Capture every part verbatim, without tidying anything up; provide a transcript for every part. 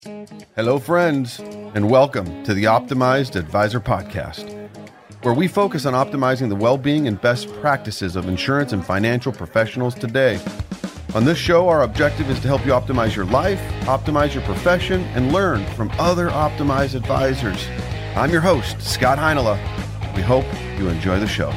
Hello, friends, and welcome to the Optimized Advisor Podcast, where we focus on optimizing the well-being and best practices of insurance and financial professionals today. On this show, our objective is to help you optimize your life, optimize your profession, and learn from other optimized advisors. I'm your host, Scott Heinela. We hope you enjoy the show.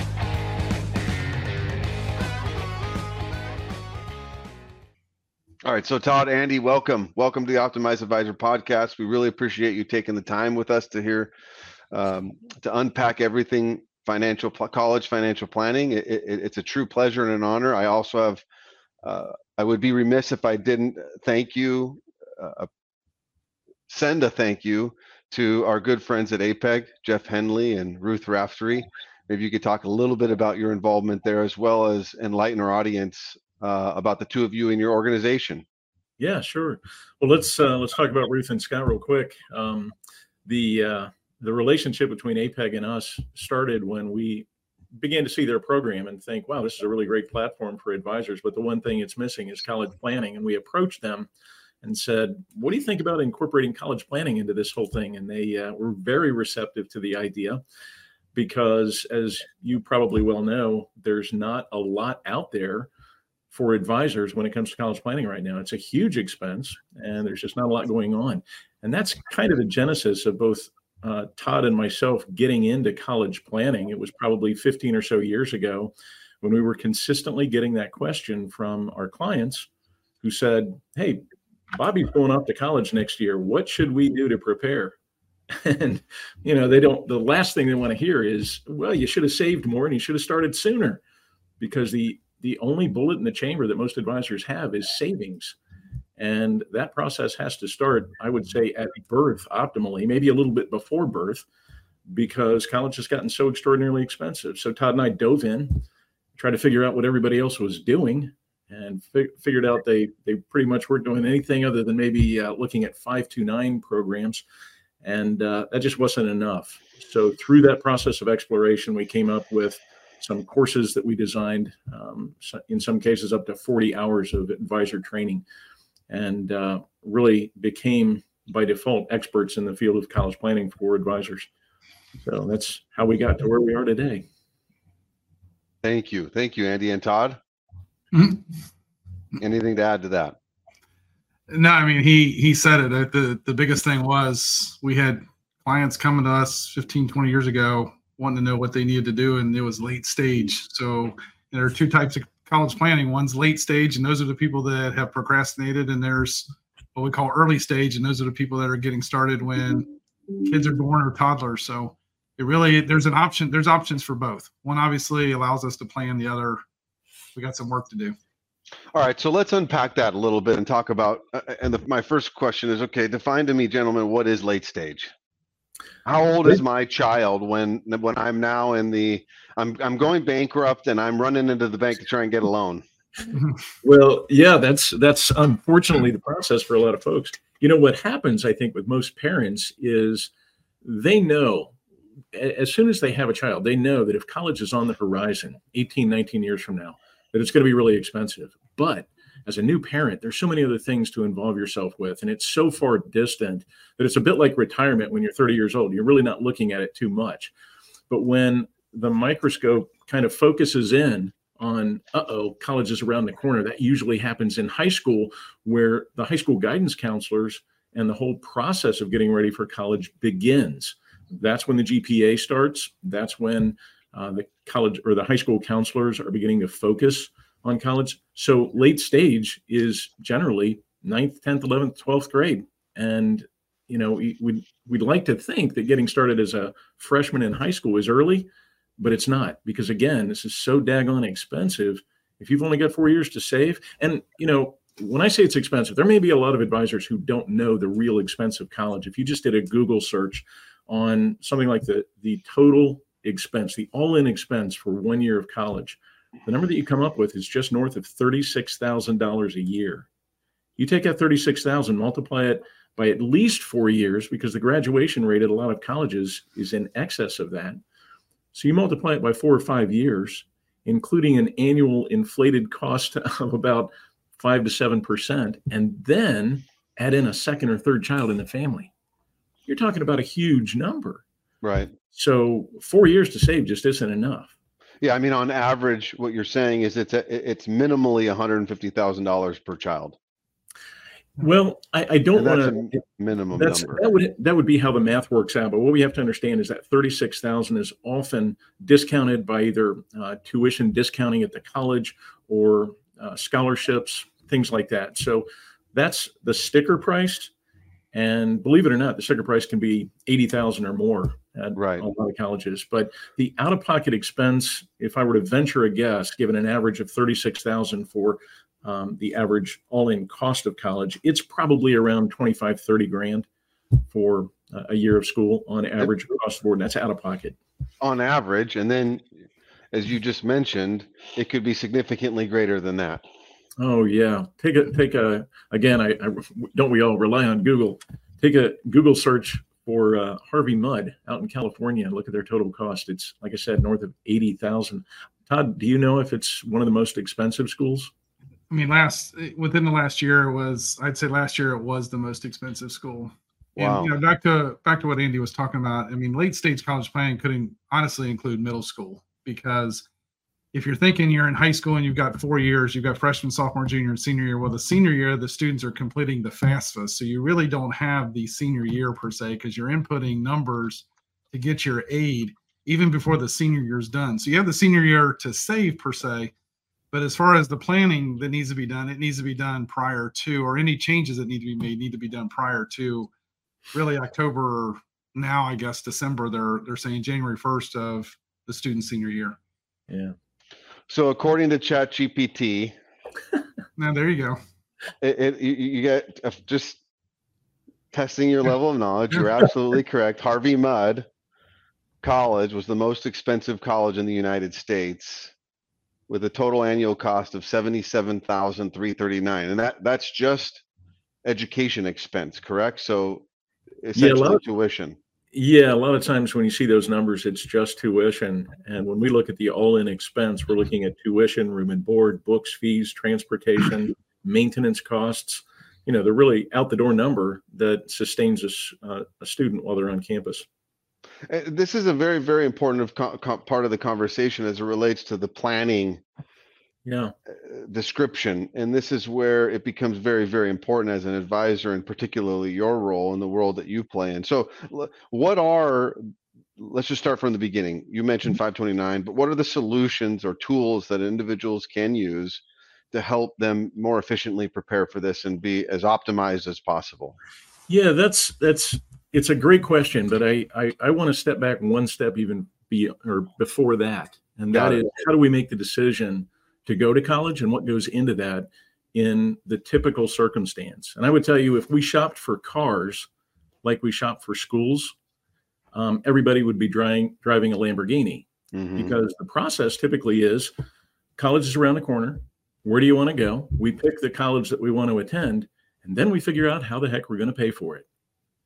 All right, so Todd, Andy, welcome. Welcome to the Optimized Advisor Podcast. We really appreciate you taking the time with us to hear, um, to unpack everything financial, college financial planning. It, it, it's a true pleasure and an honor. I also have, uh, I would be remiss if I didn't thank you, uh, send a thank you to our good friends at A P E G, Jeff Henley and Ruth Raftery. Maybe you could talk a little bit about your involvement there, as well as enlighten our audience uh, about the two of you in your organization. Yeah, sure. Well, let's uh, let's talk about Ruth and Scott real quick. Um, the uh, the relationship between A P E G and us started when we began to see their program and think, wow, this is a really great platform for advisors. But the one thing it's missing is college planning. And we approached them and said, what do you think about incorporating college planning into this whole thing? And they uh, were very receptive to the idea because, as you probably well know, there's not a lot out there for advisors when it comes to college planning right now. It's a huge expense and there's just not a lot going on. And that's kind of the genesis of both uh, Todd and myself getting into college planning. It was probably fifteen or so years ago when we were consistently getting that question from our clients who said, hey, Bobby's going off to college next year. What should we do to prepare? And, you know, they don't, the last thing they want to hear is, well, you should have saved more and you should have started sooner, because the The only bullet in the chamber that most advisors have is savings. And that process has to start, I would say, at birth optimally, maybe a little bit before birth, because college has gotten so extraordinarily expensive. So Todd and I dove in, tried to figure out what everybody else was doing, and fi- figured out they they pretty much weren't doing anything other than maybe uh, looking at five two nine programs. And uh, that just wasn't enough. So through that process of exploration, we came up with some courses that we designed, um, in some cases up to forty hours of advisor training, and uh, really became by default experts in the field of college planning for advisors. So that's how we got to where we are today. Thank you. Thank you, Andy and Todd. Mm-hmm. Anything to add to that? No, I mean, he, he said it. The, the biggest thing was we had clients coming to us fifteen, twenty years ago wanting to know what they needed to do, and it was late stage. So there are two types of college planning. One's late stage, and those are the people that have procrastinated, and there's what we call early stage, and those are the people that are getting started when kids are born or toddlers. So it really, there's an option, there's options for both. One obviously allows us to plan, the other, we got some work to do. All right, so let's unpack that a little bit and talk about, uh, and the, my first question is, okay, define to me, gentlemen, what is late stage? How old is my child when when I'm now in the I'm I'm going bankrupt and I'm running into the bank to try and get a loan? Well, yeah, that's that's unfortunately the process for a lot of folks. You know, what happens, I think, with most parents is they know as soon as they have a child, they know that if college is on the horizon eighteen, nineteen years from now, that it's going to be really expensive. But as a new parent, there's so many other things to involve yourself with, and it's so far distant that it's a bit like retirement when you're thirty years old. You're really not looking at it too much. But when the microscope kind of focuses in on, uh-oh, college is around the corner, that usually happens in high school, where the high school guidance counselors and the whole process of getting ready for college begins. That's when the G P A starts. That's when uh, the college or the high school counselors are beginning to focus on college. So late stage is generally ninth, tenth, eleventh, twelfth grade. And, you know, we, we'd, we'd like to think that getting started as a freshman in high school is early, but it's not, because again, this is so daggone expensive. If you've only got four years to save, and, you know, when I say it's expensive, there may be a lot of advisors who don't know the real expense of college. If you just did a Google search on something like the, the total expense, the all-in expense for one year of college, the number that you come up with is just north of thirty-six thousand dollars a year. You take that thirty-six thousand dollars, multiply it by at least four years, because the graduation rate at a lot of colleges is in excess of that. So you multiply it by four or five years, including an annual inflated cost of about five to seven percent. And then add in a second or third child in the family, you're talking about a huge number. Right. So four years to save just isn't enough. Yeah, I mean, on average, what you're saying is it's a, it's minimally one hundred fifty thousand dollars per child. Well, I, I don't want to minimum that's, number. That would that would be how the math works out. But what we have to understand is that thirty-six thousand is often discounted by either uh, tuition discounting at the college or uh, scholarships, things like that. So that's the sticker price. And believe it or not, the sticker price can be eighty thousand or more at right. a lot of colleges. But the out-of-pocket expense, if I were to venture a guess, given an average of thirty-six thousand for um, the average all-in cost of college, it's probably around twenty-five, thirty grand for uh, a year of school on average across the board. And that's out-of-pocket. On average. And then, as you just mentioned, it could be significantly greater than that. Oh yeah, take a take a again. I, I don't we all rely on Google. Take a Google search for uh, Harvey Mudd out in California and look at their total cost. It's like I said, north of eighty thousand. Todd, do you know if it's one of the most expensive schools? I mean, last within the last year it was. I'd say last year it was the most expensive school. Wow. And you know, back to back to what Andy was talking about. I mean, late stage college planning could honestly include middle school, because if you're thinking you're in high school and you've got four years, you've got freshman, sophomore, junior, and senior year. Well, the senior year, the students are completing the FAFSA. So you really don't have the senior year per se, because you're inputting numbers to get your aid even before the senior year is done. So you have the senior year to save per se. But as far as the planning that needs to be done, it needs to be done prior to, or any changes that need to be made need to be done prior to really October, now I guess December. They're they're saying January first of the student's senior year. Yeah. So according to ChatGPT, now there you go. It, it you, you get uh, just testing your level of knowledge. You're absolutely correct. Harvey Mudd College was the most expensive college in the United States, with a total annual cost of seventy-seven thousand three hundred thirty-nine dollars, and that that's just education expense, correct? So essentially, yeah, of, tuition. Yeah, a lot of times when you see those numbers, it's just tuition. And when we look at the all-in expense, we're looking at tuition, room and board, books, fees, transportation, maintenance costs. You know, they're really out the door number that sustains a, uh, a student while they're on campus. This is a very, very important part of the conversation as it relates to the planning yeah. description. And this is where it becomes very, very important as an advisor, and particularly your role in the world that you play in. So what are, let's just start from the beginning. You mentioned five twenty-nine, but what are the solutions or tools that individuals can use to help them more efficiently prepare for this and be as optimized as possible? Yeah, that's, that's, it's a great question, but I, I, I want to step back one step even be, or before that. And that is, how do we make the decision to go to college and what goes into that in the typical circumstance? And I would tell you, if we shopped for cars like we shop for schools, um, everybody would be driving, driving a Lamborghini, mm-hmm. because the process typically is college is around the corner. Where do you want to go? We pick the college that we want to attend, and then we figure out how the heck we're going to pay for it.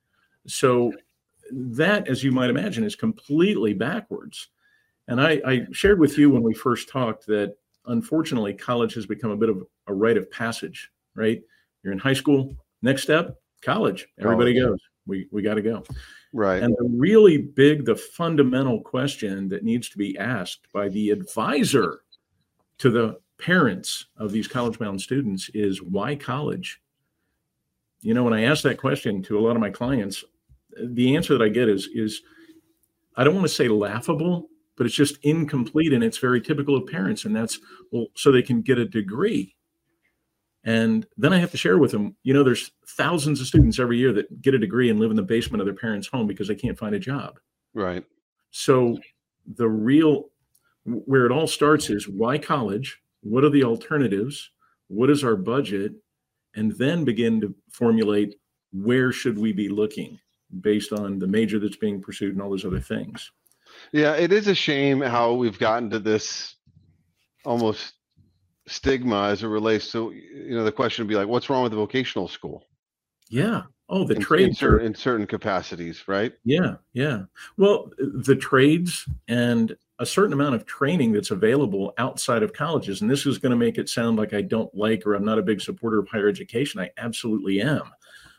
So that, as you might imagine, is completely backwards. And I, I shared with you when we first talked that, unfortunately, college has become a bit of a rite of passage, right? You're in high school, next step, college. Everybody college. goes. We we got to go. Right. And the really big, the fundamental question that needs to be asked by the advisor to the parents of these college-bound students is, why college? You know, when I ask that question to a lot of my clients, the answer that I get is, is I don't want to say laughable, but it's just incomplete, and it's very typical of parents. And that's, well, so they can get a degree. And then I have to share with them, you know, there's thousands of students every year that get a degree and live in the basement of their parents' home because they can't find a job. Right. So the real, where it all starts is, why college? What are the alternatives? What is our budget? And then begin to formulate, where should we be looking based on the major that's being pursued and all those other things. Yeah, it is a shame how we've gotten to this almost stigma as it relates to, you know, the question would be like, what's wrong with the vocational school? Yeah. Oh, the in, trades in certain, in certain capacities, right? Yeah, yeah. Well, the trades and a certain amount of training that's available outside of colleges. And this is going to make it sound like I don't like, or I'm not a big supporter of higher education. I absolutely am.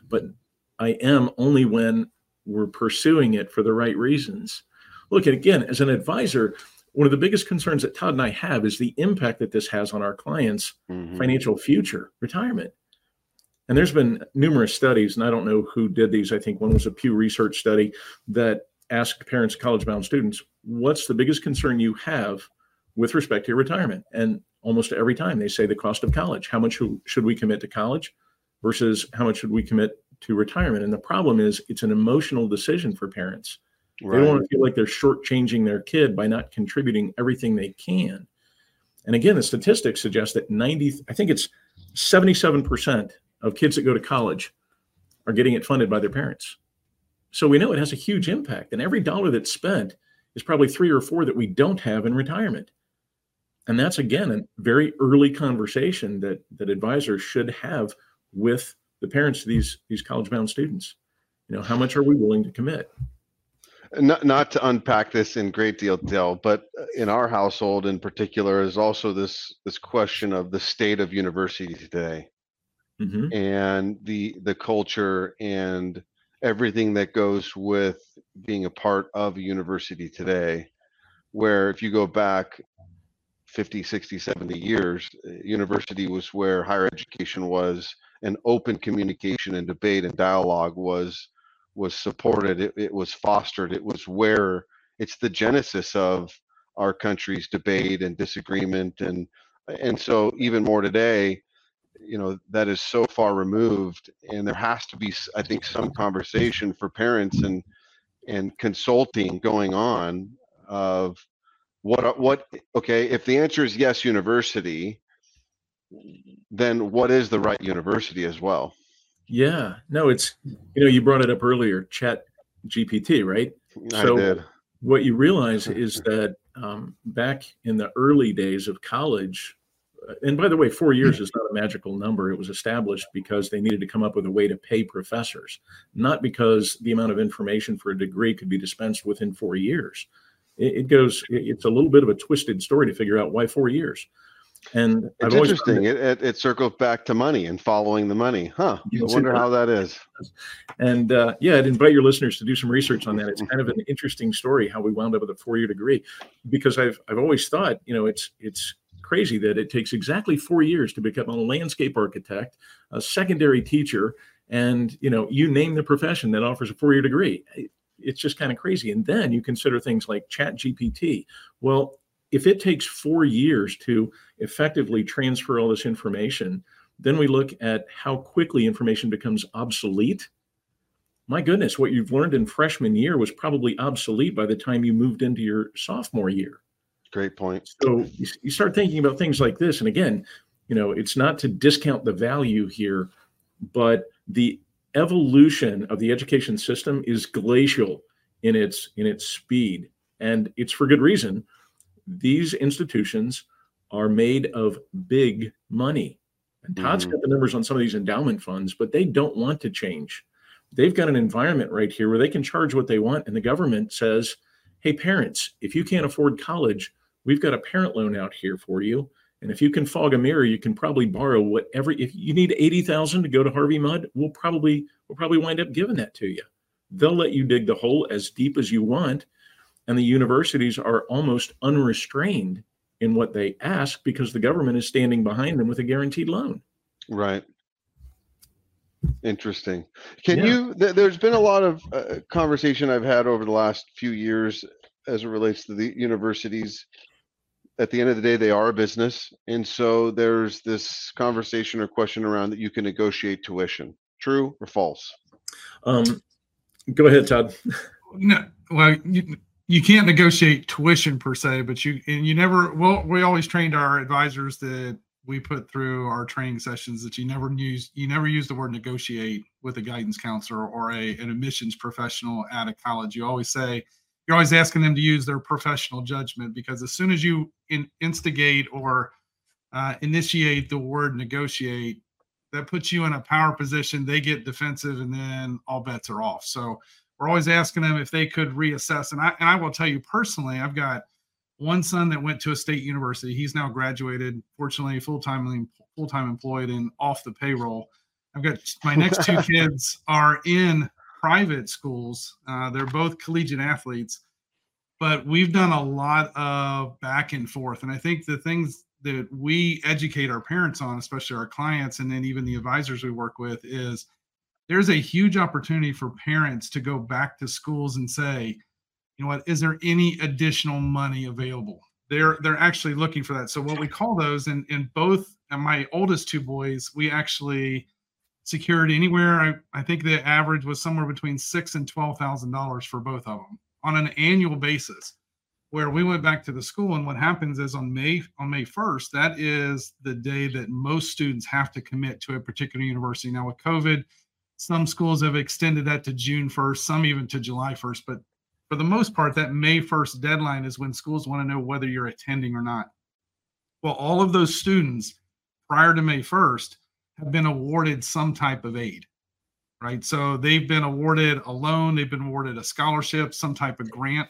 but I am only when we're pursuing it for the right reasons. Look, and again, as an advisor, one of the biggest concerns that Todd and I have is the impact that this has on our clients' mm-hmm. financial future, retirement. And there's been numerous studies, and I don't know who did these. I think one was a Pew Research study that asked parents of college-bound students, what's the biggest concern you have with respect to your retirement? And almost every time they say the cost of college. How much should we commit to college versus how much should we commit to retirement? And the problem is it's an emotional decision for parents. Right. They don't want to feel like they're shortchanging their kid by not contributing everything they can. And again, the statistics suggest that ninety, I think it's seventy-seven percent of kids that go to college are getting it funded by their parents. So we know it has a huge impact. And every dollar that's spent is probably three or four that we don't have in retirement. And that's, again, a very early conversation that, that advisors should have with the parents of these, these college-bound students. You know, how much are we willing to commit? Not, not to unpack this in great detail, but in our household in particular is also this, this question of the state of university today, mm-hmm. and the, the culture and everything that goes with being a part of a university today, where if you go back fifty, sixty, seventy years, university was where higher education was, and open communication and debate and dialogue was was supported. It, it was fostered. It was where it's the genesis of our country's debate and disagreement. And and so even more today, you know, that is so far removed, and there has to be, I think, some conversation for parents and and consulting going on of what what okay, if the answer is yes, university, then what is the right university as well? Yeah, no, it's, you know, you brought it up earlier, Chat G P T, right? So I did. What you realize is that um, back in the early days of college, and by the way, four years is not a magical number. It was established because they needed to come up with a way to pay professors, not because the amount of information for a degree could be dispensed within four years. It, it goes, it's a little bit of a twisted story to figure out why four years. And it's I've interesting. It, it it circles back to money and following the money, huh? I wonder how that is. And uh, yeah, I'd invite your listeners to do some research on that. It's kind of an interesting story how we wound up with a four-year degree, because I've I've always thought, you know, it's it's crazy that it takes exactly four years to become a landscape architect, a secondary teacher, and you know, you name the profession that offers a four-year degree. It's just kind of crazy. And then you consider things like Chat G P T. Well, if it takes four years to effectively transfer all this information, then we look at how quickly information becomes obsolete. My goodness, what you've learned in freshman year was probably obsolete by the time you moved into your sophomore year. Great point. So you, you start thinking about things like this. And again, you know, it's not to discount the value here, but the evolution of the education system is glacial in its in its speed. And it's for good reason. These institutions are made of big money. And Todd's mm-hmm. got the numbers on some of these endowment funds, but they don't want to change. They've got an environment right here where they can charge what they want. And the government says, hey, parents, if you can't afford college, we've got a parent loan out here for you. And if you can fog a mirror, you can probably borrow whatever. If you need eighty thousand dollars to go to Harvey Mudd, we'll probably, we'll probably wind up giving that to you. They'll let you dig the hole as deep as you want. And the universities are almost unrestrained in what they ask because the government is standing behind them with a guaranteed loan. Right. Interesting. Can Yeah. you, th- there's been a lot of uh, conversation I've had over the last few years as it relates to the universities. At the end of the day, they are a business. And so there's this conversation or question around that you can negotiate tuition. True or false? Um, go ahead, Todd. No, well, you, you can't negotiate tuition per se, but you and you never. Well, we always trained our advisors that we put through our training sessions that you never use you never use the word negotiate with a guidance counselor or a an admissions professional at a college. You always say you're always asking them to use their professional judgment, because as soon as you in, instigate or uh, initiate the word negotiate, that puts you in a power position. They get defensive, and then all bets are off. So we're always asking them if they could reassess. And I, and I will tell you personally, I've got one son that went to a state university. He's now graduated, fortunately, full-time, full-time employed and off the payroll. I've got my next two kids are in private schools. Uh, they're both collegiate athletes, but we've done a lot of back and forth. And I think the things that we educate our parents on, especially our clients, and then even the advisors we work with, is there's a huge opportunity for parents to go back to schools and say, you know what, is there any additional money available? They're they're actually looking for that. So what we call those, and in both, and my oldest two boys, we actually secured anywhere. I, I think the average was somewhere between six and twelve thousand dollars for both of them on an annual basis. Where we went back to the school, and what happens is on May on May first, that is the day that most students have to commit to a particular university. Now with COVID, some schools have extended that to June first, some even to July first, but for the most part, that May first deadline is when schools want to know whether you're attending or not. Well, all of those students prior to May first have been awarded some type of aid, right? So they've been awarded a loan, they've been awarded a scholarship, some type of grant.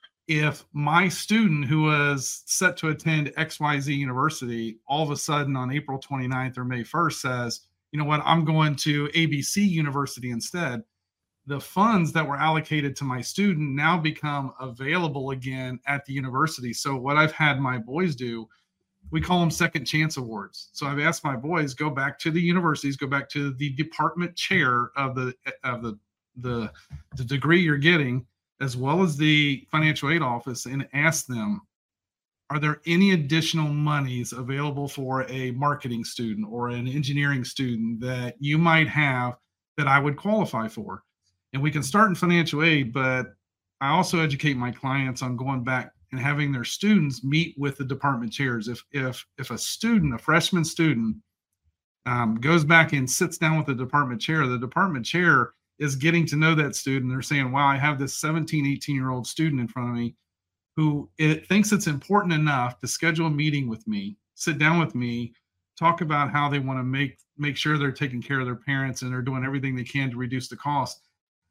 If my student who was set to attend X Y Z university all of a sudden on April twenty-ninth or May first says, you know what, I'm going to A B C University instead, the funds that were allocated to my student now become available again at the university. So what I've had my boys do, we call them second chance awards. So I've asked my boys, go back to the universities, go back to the department chair of the of the the, the degree you're getting, as well as the financial aid office, and ask them, are there any additional monies available for a marketing student or an engineering student that you might have that I would qualify for? And we can start in financial aid, but I also educate my clients on going back and having their students meet with the department chairs. If if if a student, a freshman student, um, goes back and sits down with the department chair, the department chair is getting to know that student. They're saying, wow, I have this seventeen, eighteen year old student in front of me who it thinks it's important enough to schedule a meeting with me, sit down with me, talk about how they want to make, make sure they're taking care of their parents and they're doing everything they can to reduce the cost.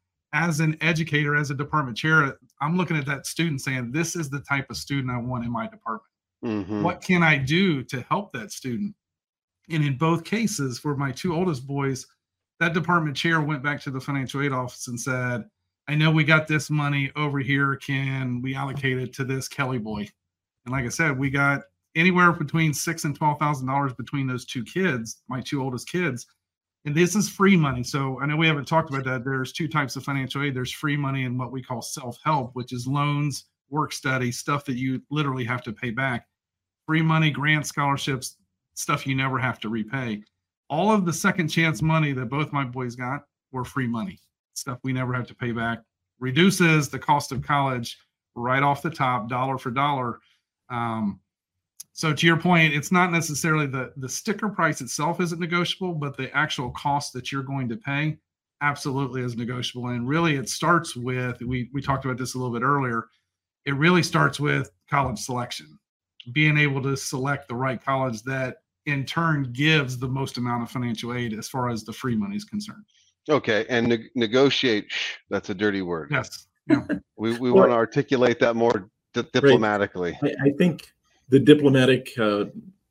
As an educator, as a department chair, I'm looking at that student saying, this is the type of student I want in my department. Mm-hmm. What can I do to help that student? And in both cases, for my two oldest boys, that department chair went back to the financial aid office and said, I know we got this money over here. Can we allocate it to this Kelly boy? And like I said, we got anywhere between six and twelve thousand dollars between those two kids, my two oldest kids. And this is free money. So I know we haven't talked about that. There's two types of financial aid. There's free money and what we call self-help, which is loans, work study, stuff that you literally have to pay back. Free money, grants, scholarships, stuff you never have to repay. All of the second chance money that both my boys got were free money, stuff we never have to pay back. Reduces the cost of college right off the top, dollar for dollar. Um, So to your point, it's not necessarily the, the sticker price itself isn't negotiable, but the actual cost that you're going to pay absolutely is negotiable. And really it starts with, we, we talked about this a little bit earlier, it really starts with college selection, being able to select the right college that in turn gives the most amount of financial aid as far as the free money is concerned. Okay. And ne- negotiate, shh, that's a dirty word. Yes. Yeah. we we well, want to articulate that more di- diplomatically. Right. I, I think the diplomatic uh,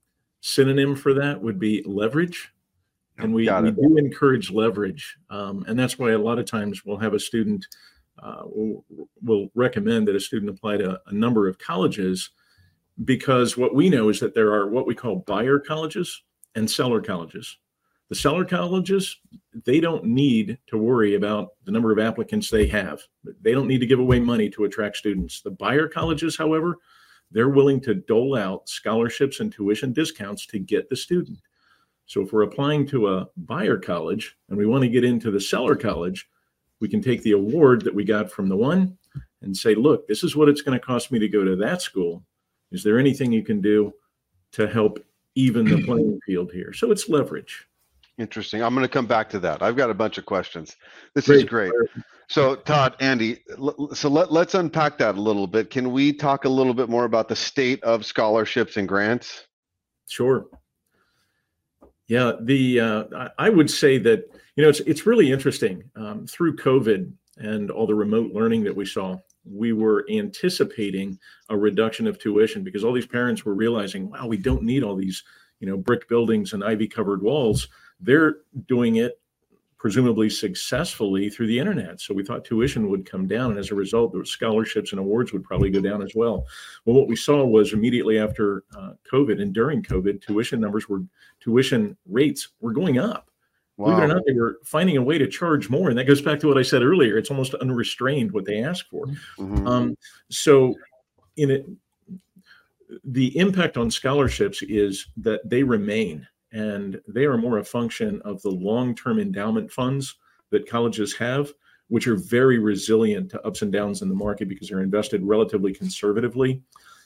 synonym for that would be leverage. And we, we do encourage leverage. Um, and that's why a lot of times we'll have a student, uh, we'll, we'll recommend that a student apply to a number of colleges, because what we know is that there are what we call buyer colleges and seller colleges. The seller colleges, they don't need to worry about the number of applicants they have. They don't need to give away money to attract students. The buyer colleges, however, they're willing to dole out scholarships and tuition discounts to get the student. So if we're applying to a buyer college and we want to get into the seller college, we can take the award that we got from the one and say, look, this is what it's going to cost me to go to that school. Is there anything you can do to help even the playing field here? So it's leverage. Interesting. I'm going to come back to that. I've got a bunch of questions. This great. is great. So Todd, Andy, so let, let's unpack that a little bit. Can we talk a little bit more about the state of scholarships and grants? Sure. Yeah, the uh, I would say that, you know, it's it's really interesting. Um, through COVID and all the remote learning that we saw, we were anticipating a reduction of tuition because all these parents were realizing, wow, we don't need all these, you know, brick buildings and ivy covered walls they're doing it presumably successfully through the internet. So we thought tuition would come down, and as a result, the scholarships and awards would probably go down as well. Well, what we saw was immediately after uh, COVID and during COVID, tuition numbers were, tuition rates were going up. Wow. Believe it or not, they were finding a way to charge more. And that goes back to what I said earlier. It's almost unrestrained what they ask for. Mm-hmm. Um, so in it, the impact on scholarships is that they remain, and they are more a function of the long-term endowment funds that colleges have, which are very resilient to ups and downs in the market because they're invested relatively conservatively.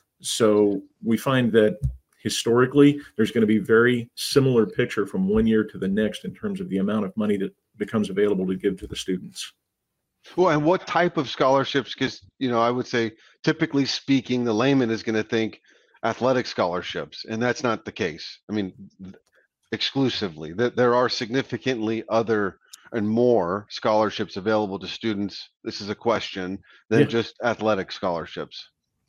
So we find that historically, there's going to be very similar picture from one year to the next in terms of the amount of money that becomes available to give to the students. Well, and what type of scholarships? Because, you know, I would say, typically speaking, the layman is going to think athletic scholarships, and that's not the case. I mean, exclusively, that there are significantly other and more scholarships available to students. This is a question than yeah. just athletic scholarships.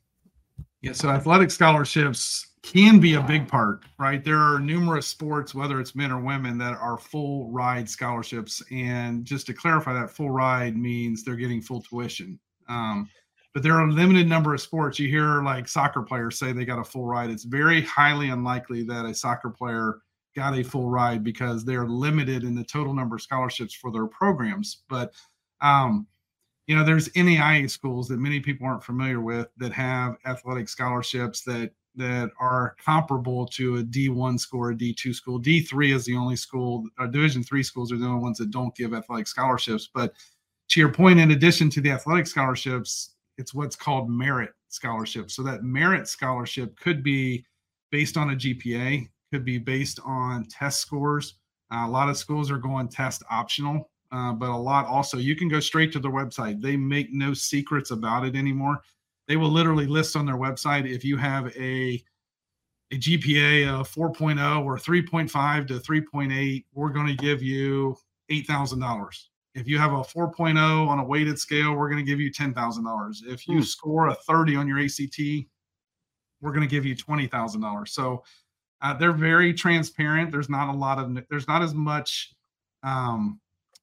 Yeah, so athletic scholarships can be a big part, right? There are numerous sports, whether it's men or women, that are full ride scholarships. And just to clarify, that full ride means they're getting full tuition. Um, but there are a limited number of sports. You hear like soccer players say they got a full ride. It's very highly unlikely that a soccer player got a full ride because they're limited in the total number of scholarships for their programs. But, um, you know, there's N A I A schools that many people aren't familiar with that have athletic scholarships that that are comparable to a D one school or a D two school. D three is the only school, or Division three schools are the only ones that don't give athletic scholarships. But to your point, in addition to the athletic scholarships, it's what's called merit scholarships. So that merit scholarship could be based on a G P A, could be based on test scores. Uh, a lot of schools are going test optional, uh, but a lot also, you can go straight to their website. They make no secrets about it anymore. They will literally list on their website, if you have a, a G P A of four point oh or three point five to three point eight, we're going to give you eight thousand dollars. If you have a four point oh on a weighted scale, we're going to give you ten thousand dollars. If you hmm. score a thirty on your A C T, we're going to give you twenty thousand dollars. So uh, they're very transparent. There's not a lot of, there's not as much, um,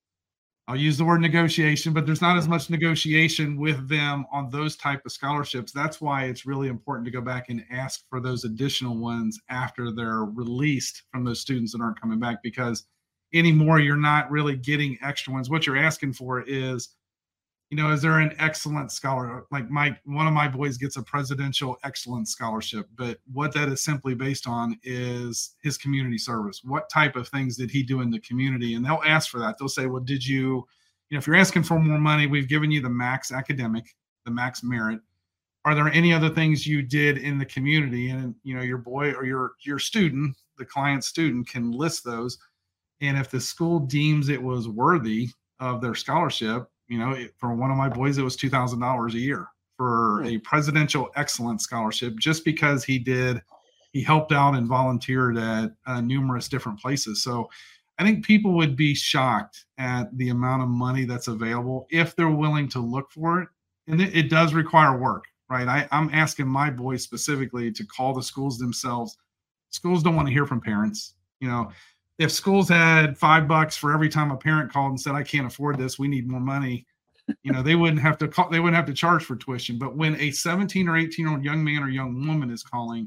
I'll use the word negotiation, but there's not as much negotiation with them on those type of scholarships. That's why it's really important to go back and ask for those additional ones after they're released from those students that aren't coming back, because anymore, you're not really getting extra ones. What you're asking for is, you know, is there an excellent scholar? Like my, one of my boys gets a presidential excellence scholarship, but what that is simply based on is his community service. What type of things did he do in the community? And they'll ask for that. They'll say, well, did you, you know, if you're asking for more money, we've given you the max academic, the max merit. Are there any other things you did in the community? And, you know, your boy or your, your student, the client student, can list those. And if the school deems it was worthy of their scholarship, you know, it, for one of my boys, it was two thousand dollars a year for a presidential excellence scholarship, just because he did, he helped out and volunteered at uh, numerous different places. So I think people would be shocked at the amount of money that's available if they're willing to look for it. And it, it does require work, right? I, I'm asking my boys specifically to call the schools themselves. Schools don't want to hear from parents. You know, if schools had five bucks for every time a parent called and said, I can't afford this, we need more money, you know, they wouldn't have to call, they wouldn't have to charge for tuition. But when a seventeen or eighteen year old young man or young woman is calling,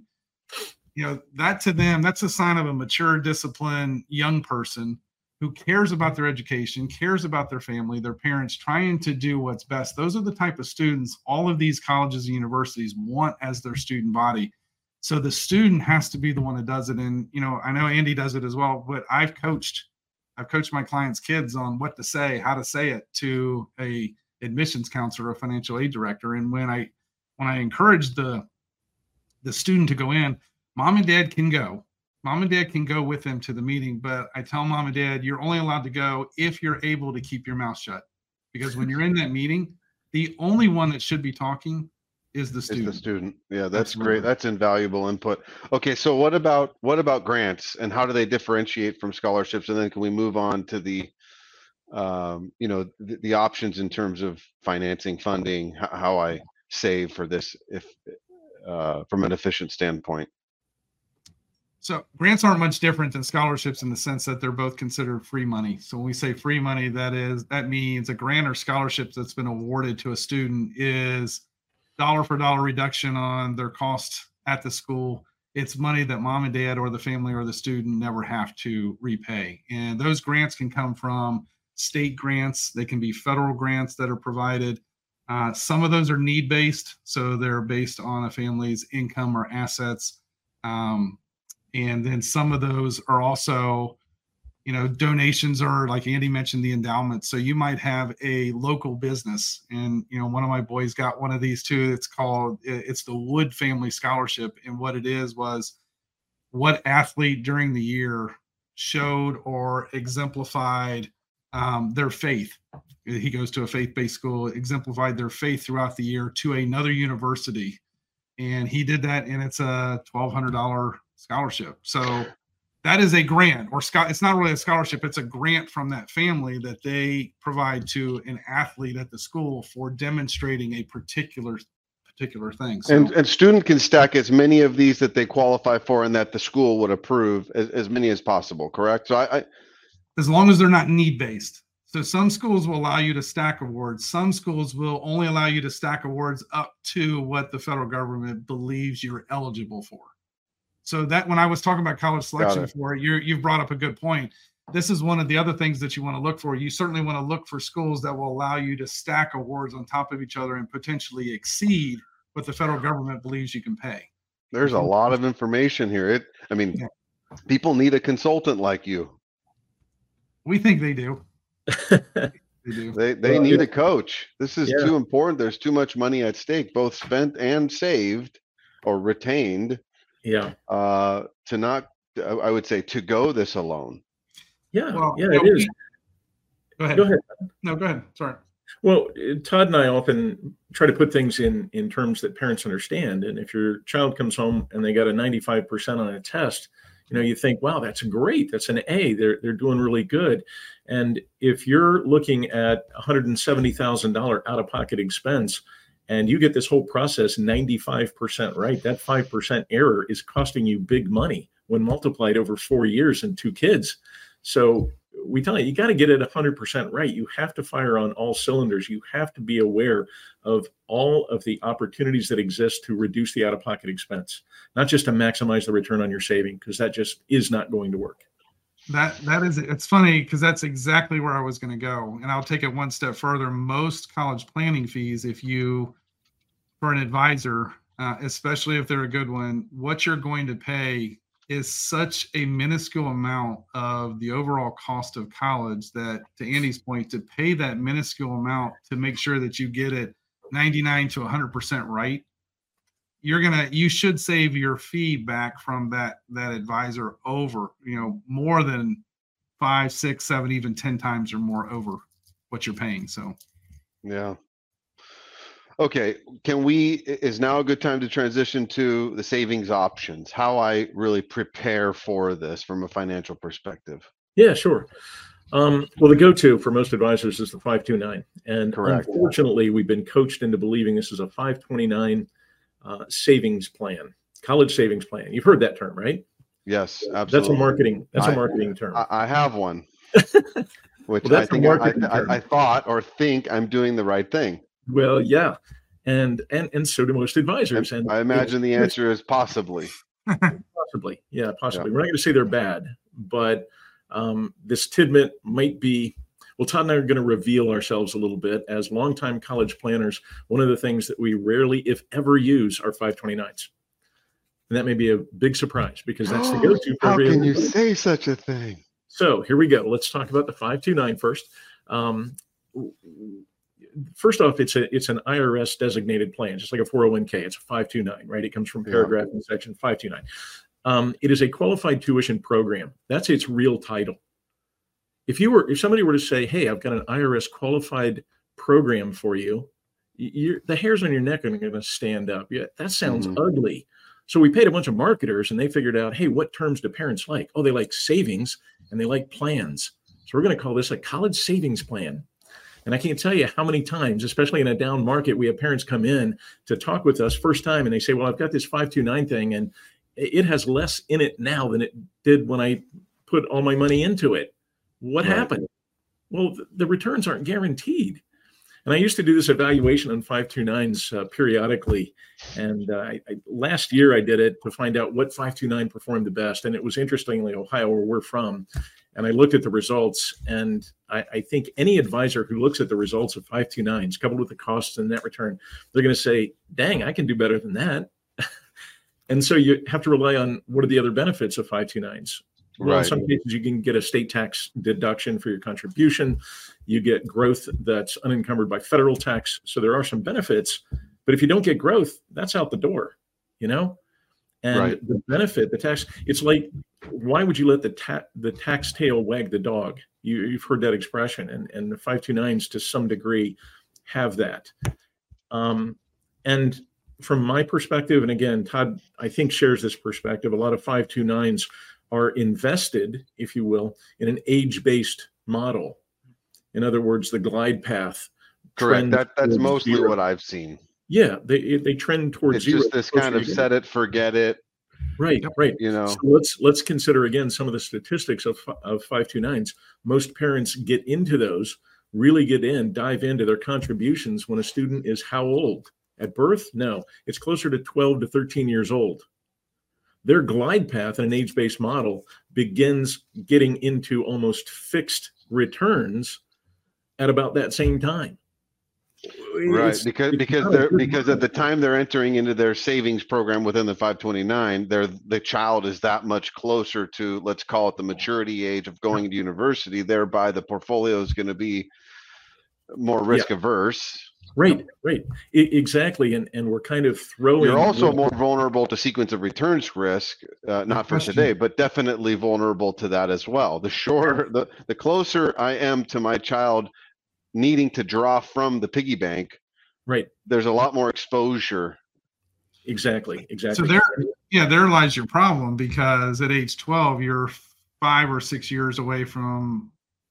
you know, that to them, that's a sign of a mature, disciplined young person who cares about their education, cares about their family, their parents, trying to do what's best. Those are the type of students all of these colleges and universities want as their student body. So the student has to be the one that does it. And, you know, I know Andy does it as well, but I've coached, I've coached my clients' kids on what to say, how to say it to a admissions counselor, a financial aid director. And when I, when I encourage the, the student to go in, mom and dad can go, mom and dad can go with them to the meeting. But I tell mom and dad, you're only allowed to go if you're able to keep your mouth shut, because when you're in that meeting, the only one that should be talking is the student. Is the student. Yeah, that's Absolutely. Great. That's invaluable input. Okay, so what about what about grants, and how do they differentiate from scholarships? And then can we move on to the, um, you know, the, the options in terms of financing, funding, how, how I save for this, if uh, from an efficient standpoint? So grants aren't much different than scholarships in the sense that they're both considered free money. So when we say free money, that is that means a grant or scholarship that's been awarded to a student is dollar for dollar reduction on their cost at the school. It's money that mom and dad or the family or the student never have to repay. And those grants can come from state grants. They can be federal grants that are provided. Uh, some of those are need-based, so they're based on a family's income or assets. Um, and then some of those are also, you know, donations, or like Andy mentioned, the endowment. So you might have a local business, and, you know, one of my boys got one of these too. It's called, it's the Wood Family Scholarship. And what it is was what athlete during the year showed or exemplified um, their faith. He goes to a faith-based school, exemplified their faith throughout the year to another university. And he did that, and it's a twelve hundred dollars scholarship. So that is a grant, or it's not really a scholarship. It's a grant from that family that they provide to an athlete at the school for demonstrating a particular particular thing. So, and and student can stack as many of these that they qualify for and that the school would approve, as, as many as possible, correct? So I, I as long as they're not need-based. So some schools will allow you to stack awards. Some schools will only allow you to stack awards up to what the federal government believes you're eligible for. So that, when I was talking about college selection for you, you've brought up a good point. This is one of the other things that you want to look for. You certainly want to look for schools that will allow you to stack awards on top of each other and potentially exceed what the federal government believes you can pay. There's a lot of information here. It, I mean, yeah. People need a consultant like you. We think they do. they do. They, they well, need a coach. This is yeah. too important. There's too much money at stake, both spent and saved or retained. Yeah. Uh, to not, I would say, to go this alone. Yeah. Well, yeah, it we, is. Go ahead. Go ahead. No, go ahead. Sorry. Well, Todd and I often try to put things in, in terms that parents understand. And if your child comes home and they got a ninety-five percent on a test, you know, you think, wow, that's great. That's an A. They're they're doing really good. And if you're looking at one hundred seventy thousand dollars out-of-pocket expense, and you get this whole process ninety-five percent right, that five percent error is costing you big money when multiplied over four years and two kids. So we tell you, you got to get it one hundred percent right. You have to fire on all cylinders. You have to be aware of all of the opportunities that exist to reduce the out-of-pocket expense, not just to maximize the return on your saving, because that just is not going to work. That that is, it's funny because that's exactly where I was going to go. And I'll take it one step further. Most college planning fees, if you, for an advisor, uh, especially if they're a good one, what you're going to pay is such a minuscule amount of the overall cost of college that, to Andy's point, to pay that minuscule amount to make sure that you get it ninety-nine to one hundred percent right, you're gonna you should save your fee back from that that advisor over, you know, more than five, six, seven, even ten times or more over what you're paying. So yeah. Okay, can we, is now a good time to transition to the savings options, how I really prepare for this from a financial perspective? Yeah, sure. Um, well, the go-to for most advisors is the five two nine. And Correct. Unfortunately, we've been coached into believing this is a five twenty-nine uh, savings plan, college savings plan. You've heard that term, right? Yes, absolutely. That's a marketing, that's I, a marketing term. I, I have one, which well, I think I, I, I thought or think I'm doing the right thing. Well, yeah. And, and, and so do most advisors. And I imagine the answer is possibly. Possibly. Yeah, possibly. Yeah. We're not going to say they're bad, but um, this tidbit might be, well, Todd and I are going to reveal ourselves a little bit as longtime college planners. One of the things that we rarely, if ever, use are five twenty-nines. And that may be a big surprise because that's the go-to. How can you say such a thing? So here we go. Let's talk about the five two nine first. Um, First off, it's a it's an I R S designated plan, just like a four oh one k. It's a five two nine, right? It comes from paragraph yeah. in section five two nine. Um, it is a qualified tuition program. That's its real title. If you were, if somebody were to say, "Hey, I've got an I R S qualified program for you," you're, the hairs on your neck are going to stand up. Yeah, that sounds mm-hmm. ugly. So we paid a bunch of marketers, and they figured out, "Hey, what terms do parents like? Oh, they like savings and they like plans. So we're going to call this a college savings plan." And I can't tell you how many times, especially in a down market, we have parents come in to talk with us first time and they say, well, I've got this five two nine thing and it has less in it now than it did when I put all my money into it. What Right. happened? Well, th- the returns aren't guaranteed. And I used to do this evaluation on five twenty-nines uh, periodically. And uh, I, I, last year I did it to find out what five twenty-nine performed the best. And it was interestingly Ohio, where we're from. And I looked at the results, and I, I think any advisor who looks at the results of five twenty-nines coupled with the costs and net return, they're going to say, dang, I can do better than that. And so you have to rely on what are the other benefits of five twenty-nines. Well, Right. in some cases, you can get a state tax deduction for your contribution. You get growth that's unencumbered by federal tax. So there are some benefits. But if you don't get growth, that's out the door, you know? And Right. the benefit, the tax, it's like, why would you let the ta- the tax tail wag the dog? You, you've heard that expression. And, and the five twenty-nines, to some degree, have that. Um, and from my perspective, and again, Todd, I think, shares this perspective, a lot of five twenty-nines are invested, if you will, in an age-based model. In other words, the glide path. Correct. trend That that's towards mostly zero. what I've seen. Yeah, they they trend towards It's zero. just this kind of set it, forget it. Right, right. You know. So let's let's consider again some of the statistics of of five twenty-nines. Most parents get into those, really get in, dive into their contributions when a student is how old? At birth? No, it's closer to twelve to thirteen years old. Their glide path in an age-based model begins getting into almost fixed returns at about that same time. Right, It's- because it's because not a they're good because at model. the time they're entering into their savings program within the five twenty-nine, they're the child is that much closer to, let's call it, the maturity age of going to university. Thereby, the portfolio is going to be more risk averse. Right, right, I- exactly, and and we're kind of throwing. You're also more vulnerable to sequence of returns risk, uh, not for question. today, but definitely vulnerable to that as well. The shorter, the the closer I am to my child needing to draw from the piggy bank, right, there's a lot more exposure. exactly, exactly. So there, yeah, there lies your problem, because at age twelve, you're five or six years away from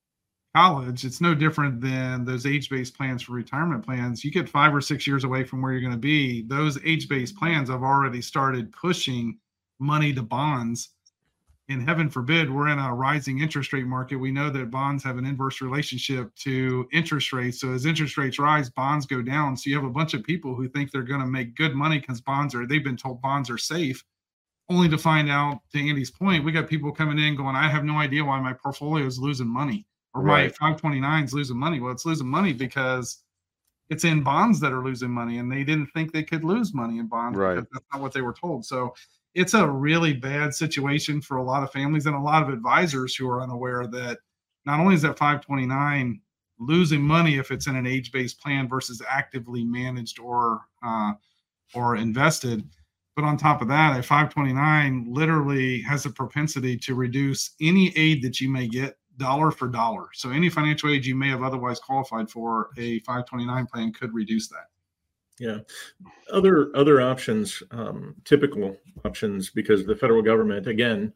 college. It's no different than those age-based plans for retirement plans. You get five or six years away from where you're going to be. Those age-based plans have already started pushing money to bonds. And heaven forbid, we're in a rising interest rate market. We know that bonds have an inverse relationship to interest rates. So as interest rates rise, bonds go down. So you have a bunch of people who think they're going to make good money because bonds are, they've been told bonds are safe, only to find out, to Andy's point, we got people coming in going, I have no idea why my portfolio is losing money, or my Right. five twenty-nine is losing money. Well, it's losing money because it's in bonds that are losing money, and they didn't think they could lose money in bonds. Right. Because that's not what they were told. So it's a really bad situation for a lot of families and a lot of advisors who are unaware that not only is that five twenty-nine losing money if it's in an age-based plan versus actively managed or uh, or invested, but on top of that, a five twenty-nine literally has a propensity to reduce any aid that you may get dollar for dollar. So any financial aid you may have otherwise qualified for, a five twenty-nine plan could reduce that. Yeah. Other other options, um, typical options, because the federal government, again,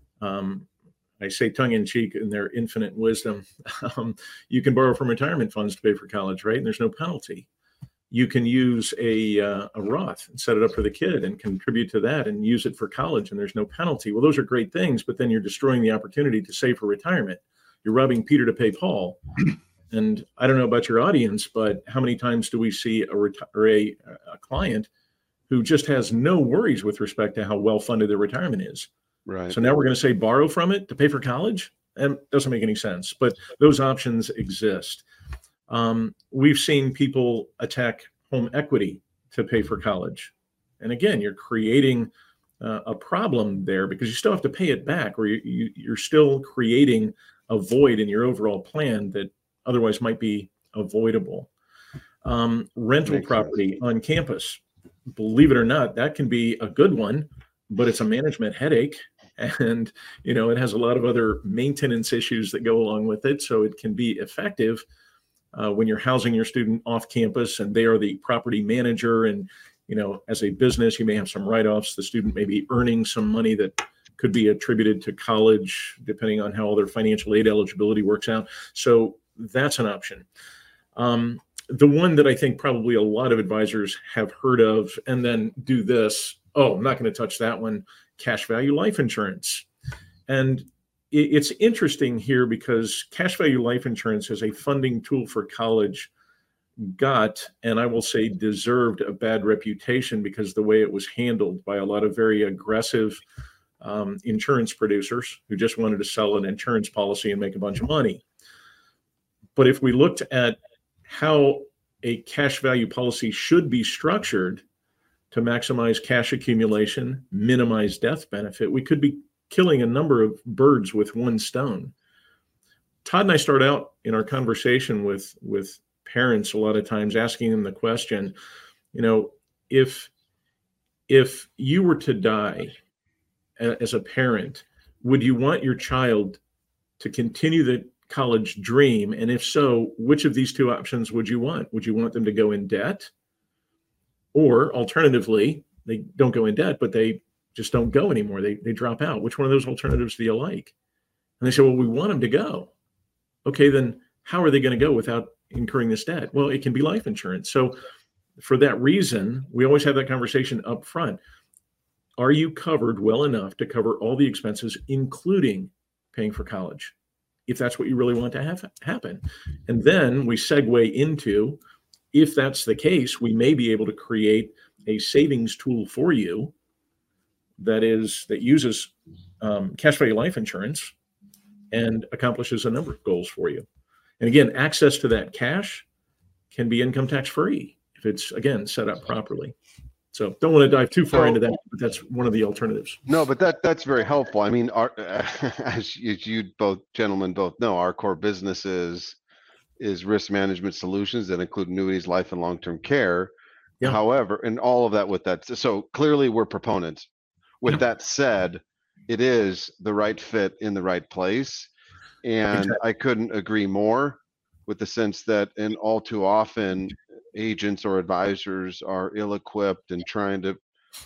um, I say tongue in cheek in their infinite wisdom, um, you can borrow from retirement funds to pay for college, right? And there's no penalty. You can use a, uh, a Roth and set it up for the kid and contribute to that and use it for college, and there's no penalty. Well, those are great things, but then you're destroying the opportunity to save for retirement. You're robbing Peter to pay Paul. And I don't know about your audience, but how many times do we see a, reti- or a, a client who just has no worries with respect to how well-funded their retirement is? Right. So now we're going to say borrow from it to pay for college? And it doesn't make any sense, but those options exist. Um, we've seen people attack home equity to pay for college. And again, you're creating uh, a problem there because you still have to pay it back, or you, you, you're still creating a void in your overall plan that otherwise might be avoidable. Um, rental Makes property sense. on campus, believe it or not, that can be a good one, but it's a management headache. And, you know, it has a lot of other maintenance issues that go along with it. So it can be effective uh, when you're housing your student off campus and they are the property manager. And, you know, as a business, you may have some write-offs. The student may be earning some money that could be attributed to college, depending on how their financial aid eligibility works out. So that's an option. Um, the one that I think probably a lot of advisors have heard of and then do this, oh, I'm not going to touch that one. cash value life insurance. And it's interesting here because cash value life insurance as a funding tool for college got, and I will say deserved, a bad reputation because the way it was handled by a lot of very aggressive um, insurance producers who just wanted to sell an insurance policy and make a bunch of money. But if we looked at how a cash value policy should be structured to maximize cash accumulation, minimize death benefit, we could be killing a number of birds with one stone. Todd and I start out in our conversation with, with parents a lot of times asking them the question, you know, if, if you were to die as a parent, would you want your child to continue the college dream? And if so, which of these two options would you want? Would you want them to go in debt? Or alternatively, they don't go in debt, but they just don't go anymore. They they drop out. Which one of those alternatives do you like? And they say, well, we want them to go. Okay, then how are they going to go without incurring this debt? Well, it can be life insurance. So for that reason, we always have that conversation up front. Are you covered well enough to cover all the expenses, including paying for college, if that's what you really want to have happen? And then we segue into, if that's the case, we may be able to create a savings tool for you that is that uses um, cash value life insurance and accomplishes a number of goals for you. And again, access to that cash can be income tax free if it's, again, set up properly. So don't want to dive too far so, into that, but that's one of the alternatives. No, but that that's very helpful. I mean, our, uh, as you, you both gentlemen both know, our core business is is risk management solutions that include annuities, life, and long-term care. Yeah. However, and all of that with that. So clearly we're proponents. With yeah. that said, it is the right fit in the right place. And exactly. I couldn't agree more with the sense that, and all too often, agents or advisors are ill-equipped and trying to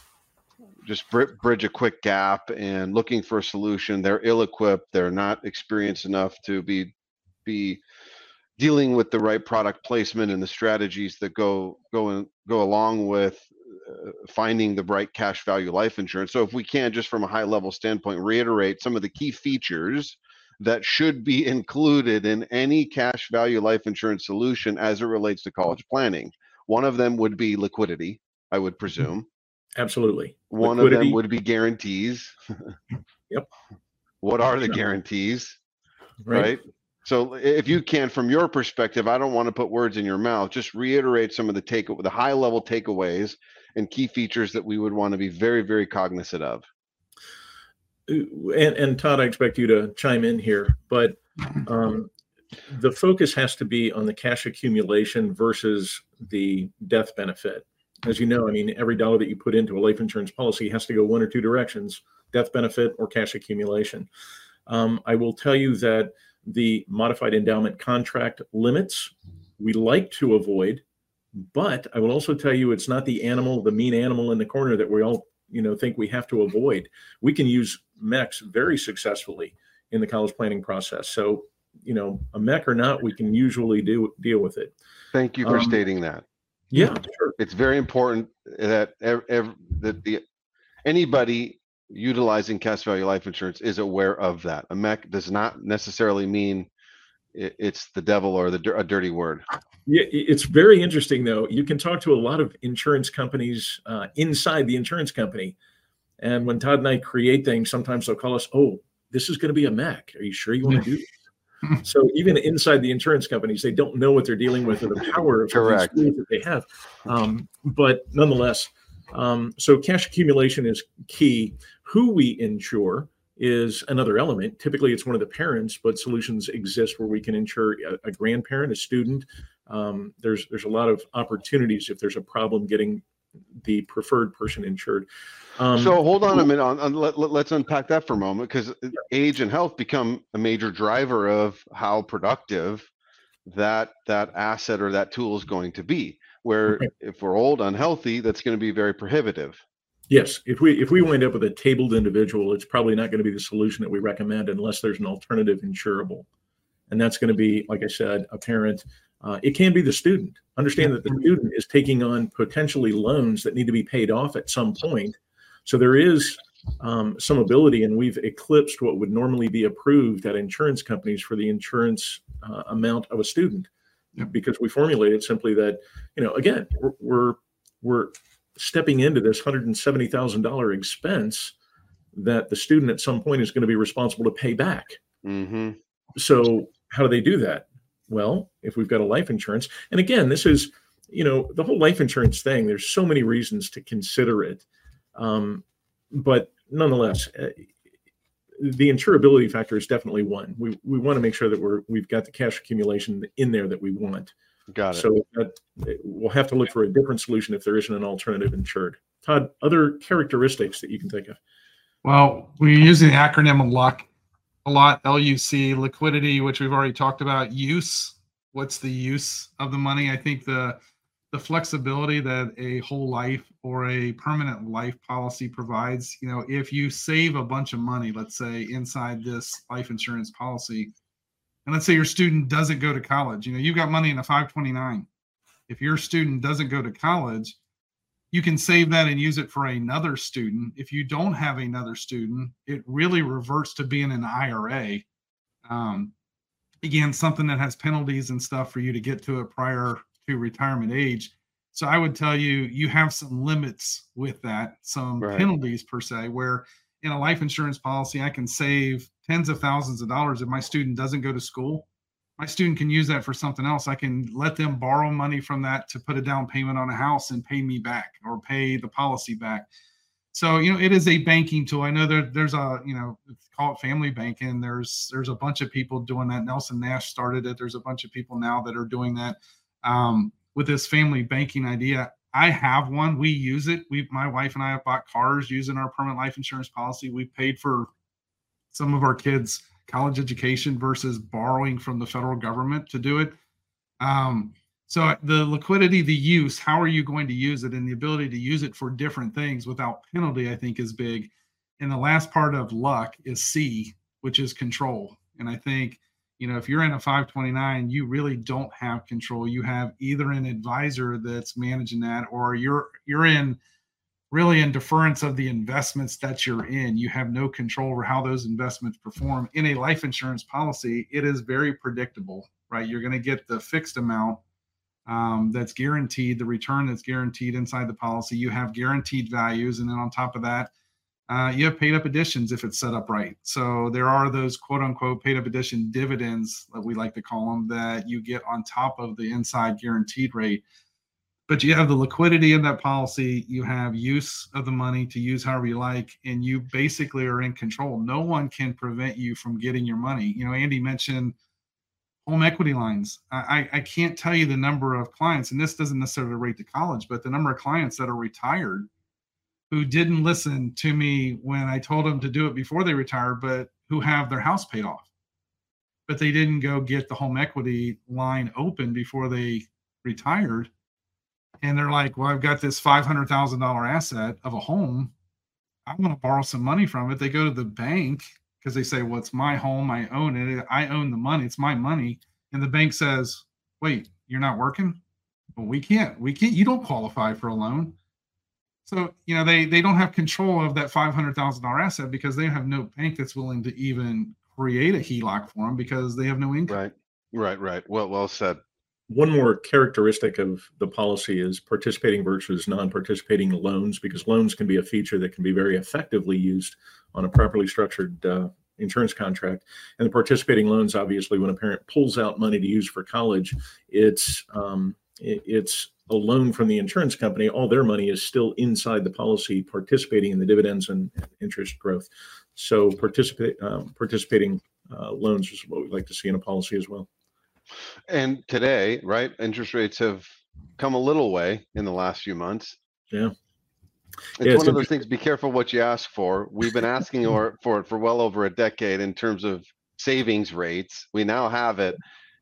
just br- bridge a quick gap and looking for a solution. They're ill-equipped. They're not experienced enough to be be dealing with the right product placement and the strategies that go go and go along with uh, finding the right cash value life insurance. So if we can, just from a high level standpoint, reiterate some of the key features that should be included in any cash value life insurance solution as it relates to college planning. One of them would be liquidity, I would presume. Absolutely. One liquidity. Of them would be guarantees. Yep. What are the guarantees? Right. right? So if you can, from your perspective, I don't want to put words in your mouth, just reiterate some of the take, the high level takeaways and key features that we would want to be very, very cognizant of. And, and Todd, I expect you to chime in here, but um, the focus has to be on the cash accumulation versus the death benefit. As you know, I mean, every dollar that you put into a life insurance policy has to go one or two directions, death benefit or cash accumulation. Um, I will tell you that the modified endowment contract limits we like to avoid, but I will also tell you it's not the animal, the mean animal in the corner that we all you know, think we have to avoid. We can use M E Cs very successfully in the college planning process. So, you know, a M E C or not, we can usually do deal with it. Thank you for um, stating that. Yeah, sure. It's very important that ev- ev- that the anybody utilizing cash value life insurance is aware of that. A M E C does not necessarily mean it, it's the devil or the a dirty word. Yeah, it's very interesting, though. You can talk to a lot of insurance companies uh, inside the insurance company. And when Todd and I create things, sometimes they'll call us, oh, this is going to be a M E C. Are you sure you want to do this? So even inside the insurance companies, they don't know what they're dealing with or the power of Correct. these tools that they have. Um, but nonetheless, um, so cash accumulation is key. Who we insure is another element. Typically, it's one of the parents, but solutions exist where we can insure a, a grandparent, a student. Um, there's there's a lot of opportunities if there's a problem getting the preferred person insured. Um, so hold on a minute. On, on let, let, let's unpack that for a moment, because yeah. age and health become a major driver of how productive that that asset or that tool is going to be. Where okay. if we're old, unhealthy, that's going to be very prohibitive. Yes, if we if we wind up with a tabled individual, it's probably not going to be the solution that we recommend unless there's an alternative insurable, and that's going to be, like I said, a parent. Uh, it can be the student. Understand that the student is taking on potentially loans that need to be paid off at some point. So there is um, some ability, and we've eclipsed what would normally be approved at insurance companies for the insurance uh, amount of a student. Yep. Because we formulated simply that, you know, again, we're we're, we're stepping into this one hundred seventy thousand dollars expense that the student at some point is going to be responsible to pay back. Mm-hmm. So how do they do that? Well, if we've got a life insurance, and again, this is, you know, the whole life insurance thing, there's so many reasons to consider it. Um, but nonetheless, uh, the insurability factor is definitely one. We we want to make sure that we're, we've got the cash accumulation in there that we want. Got it. So that, we'll have to look for a different solution if there isn't an alternative insured. Todd, other characteristics that you can think of? Well, we're using the acronym of LUC a lot, L U C, liquidity, which we've already talked about. Use, what's the use of the money? I think the the flexibility that a whole life or a permanent life policy provides, you know, if you save a bunch of money, let's say inside this life insurance policy, and let's say your student doesn't go to college, you know, you've got money in a five twenty-nine. If your student doesn't go to college, you can save that and use it for another student. If you don't have another student, it really reverts to being an I R A. Um, again, something that has penalties and stuff for you to get to it prior to retirement age. So I would tell you, you have some limits with that, some Right. penalties per se, where in a life insurance policy, I can save tens of thousands of dollars if my student doesn't go to school. My student can use that for something else. I can let them borrow money from that to put a down payment on a house and pay me back or pay the policy back. So, you know, it is a banking tool. I know there, there's a, you know, call it family banking. There's, there's a bunch of people doing that. Nelson Nash started it. There's a bunch of people now that are doing that um, with this family banking idea. I have one. We use it. We, my wife and I have bought cars using our permanent life insurance policy. We paid for some of our kids' college education versus borrowing from the federal government to do it. Um, so the liquidity, the use, how are you going to use it, and the ability to use it for different things without penalty, I think is big. And the last part of LUC is C, which is control. And I think, you know, if you're in a five twenty-nine, you really don't have control. You have either an advisor that's managing that, or you're you're in really in deference of the investments that you're in. You have no control over how those investments perform. In a life insurance policy, it is very predictable, right? You're going to get the fixed amount um, that's guaranteed, the return that's guaranteed inside the policy. You have guaranteed values. And then on top of that, uh, you have paid up additions if it's set up right. So there are those quote unquote paid up addition dividends that we like to call them that you get on top of the inside guaranteed rate. But you have the liquidity in that policy, you have use of the money to use however you like, and you basically are in control. No one can prevent you from getting your money. You know, Andy mentioned home equity lines. I, I can't tell you the number of clients, and this doesn't necessarily relate to college, but the number of clients that are retired who didn't listen to me when I told them to do it before they retired, but who have their house paid off. But they didn't go get the home equity line open before they retired. And they're like, well, I've got this five hundred thousand dollars asset of a home. I want to borrow some money from it. They go to the bank because they say, well, it's my home. I own it. I own the money. It's my money. And the bank says, wait, you're not working? Well, we can't. We can't. You don't qualify for a loan. So, you know, they, they don't have control of that five hundred thousand dollars asset because they have no bank that's willing to even create a H E L O C for them because they have no income. Right, right, right. Well, well said. One more characteristic of the policy is participating versus non-participating loans, because loans can be a feature that can be very effectively used on a properly structured uh, insurance contract. And the participating loans, obviously, when a parent pulls out money to use for college, it's um, it, it's a loan from the insurance company. All their money is still inside the policy, participating in the dividends and interest growth. So participate um, participating uh, loans is what we'd like to see in a policy as well. And today, right, interest rates have come a little way in the last few months. Yeah. It's yeah, one of those things, be careful what you ask for. We've been asking for it for well over a decade in terms of savings rates. We now have it,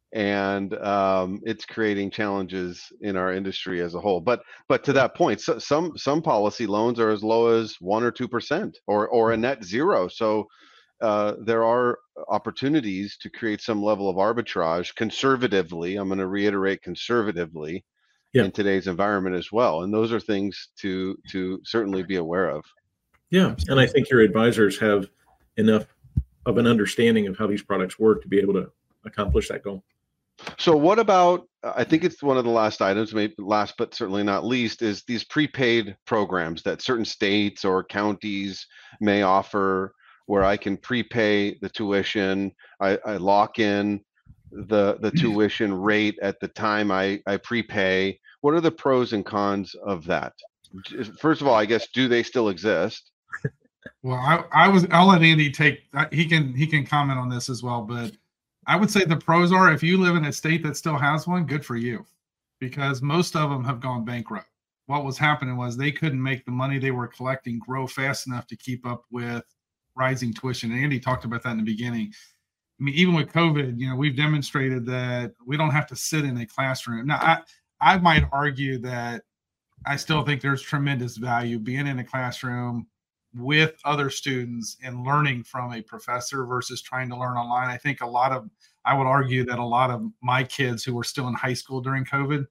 and um, it's creating challenges in our industry as a whole. But but to that point, so, some some policy loans are as low as one or two percent or or a net zero. So uh, there are opportunities to create some level of arbitrage conservatively. I'm going to reiterate conservatively yeah. in today's environment as well. And those are things to to certainly be aware of. Yeah, and I think your advisors have enough of an understanding of how these products work to be able to accomplish that goal. So what about, I think it's one of the last items, maybe last but certainly not least, is these prepaid programs that certain states or counties may offer, where I can prepay the tuition. I, I lock in the the tuition rate at the time I, I prepay. What are the pros and cons of that? First of all, I guess, do they still exist? Well, I, I was, I'll let Andy take, he can, he can comment on this as well, but I would say the pros are, if you live in a state that still has one, good for you, because most of them have gone bankrupt. What was happening was they couldn't make the money they were collecting grow fast enough to keep up with rising tuition. And Andy talked about that in the beginning. I mean, even with COVID, you know, we've demonstrated that we don't have to sit in a classroom. Now, I, I might argue that I still think there's tremendous value being in a classroom with other students and learning from a professor versus trying to learn online. I think a lot of, I would argue that a lot of my kids who were still in high school during COVID